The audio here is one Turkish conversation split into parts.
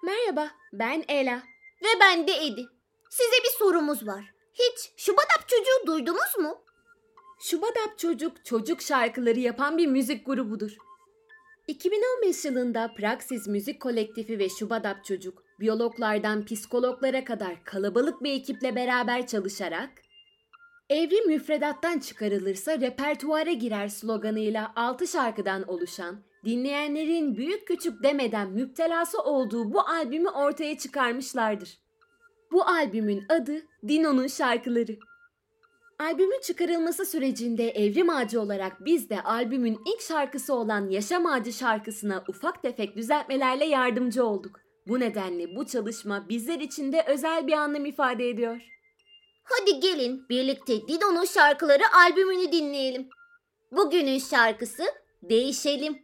Merhaba, ben Ela. Ve ben de Edi. Size bir sorumuz var. Hiç Şubatap Çocuğu duydunuz mu? Şubatap Çocuk, çocuk şarkıları yapan bir müzik grubudur. 2015 yılında Praxis Müzik Kolektifi ve Şubatap Çocuk, biyologlardan psikologlara kadar kalabalık bir ekiple beraber çalışarak "Evrim müfredattan çıkarılırsa repertuara girer" sloganıyla 6 şarkıdan oluşan, dinleyenlerin büyük küçük demeden müptelası olduğu bu albümü ortaya çıkarmışlardır. Bu albümün adı Dino'nun Şarkıları. Albümün çıkarılması sürecinde Evrim Ağacı olarak biz de albümün ilk şarkısı olan Yaşam Ağacı şarkısına ufak tefek düzeltmelerle yardımcı olduk. Bu nedenle bu çalışma bizler için de özel bir anlam ifade ediyor. Hadi gelin birlikte Dino'nun Şarkıları albümünü dinleyelim. Bugünün şarkısı Değişelim.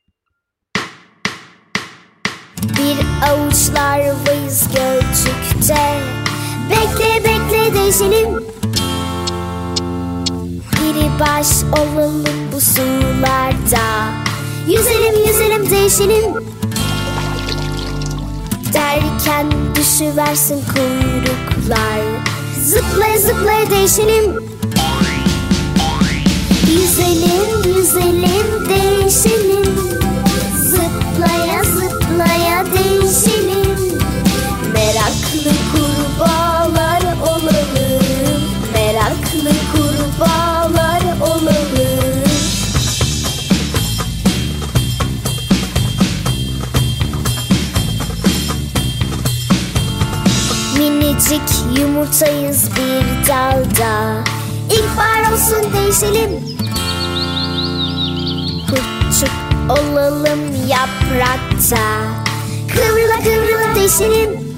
Bir avuçlardayız gölcükte. Bekle bekle değişelim. Biri baş olalım bu sularda. Yüzelim yüzelim değişelim. Derken düşüversin kuyruklar. Zıplaya zıplaya değişelim. Yüzelim yüzelim değişelim. Zıplaya zıplaya değişelim. Meraklı kurbağalar olalım. Meraklı kurbağalar olalım. Minicik yumurtayız bir dalda. İlkbahar olsun değişelim. Küçük olalım yaprakta. Kıvrıla kıvrıla değişelim.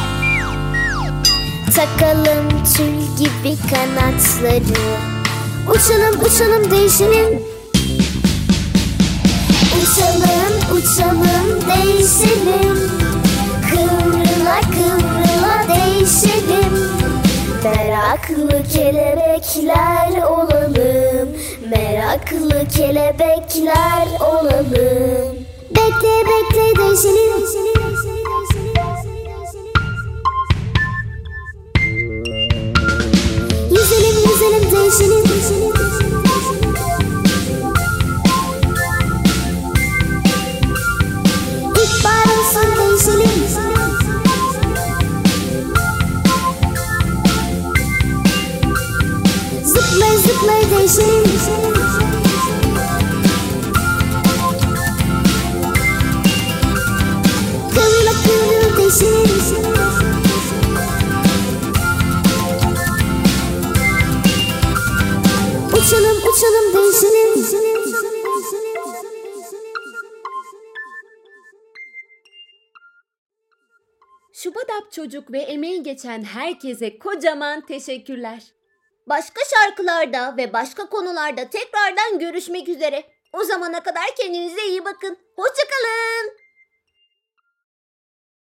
Takalım tül gibi kanatları. Uçalım uçalım değişelim. Uçalım uçalım değişelim. Kıvrıla kıvrıla değişelim. Meraklı kelebekler olalım. Meraklı kelebekler olalım. Bekle bekle değişelim. Yüzelim yüzelim değişelim. İlkbahar olsun değişelim. Zıplaya zıplaya değişelim. Kıvrıla kıvrıla değişelim. Uçalım uçalım değişelim. Şubatap Çocuk ve emeği geçen herkese kocaman teşekkürler. Başka şarkılarda ve başka konularda tekrardan görüşmek üzere. O zamana kadar kendinize iyi bakın. Hoşça kalın.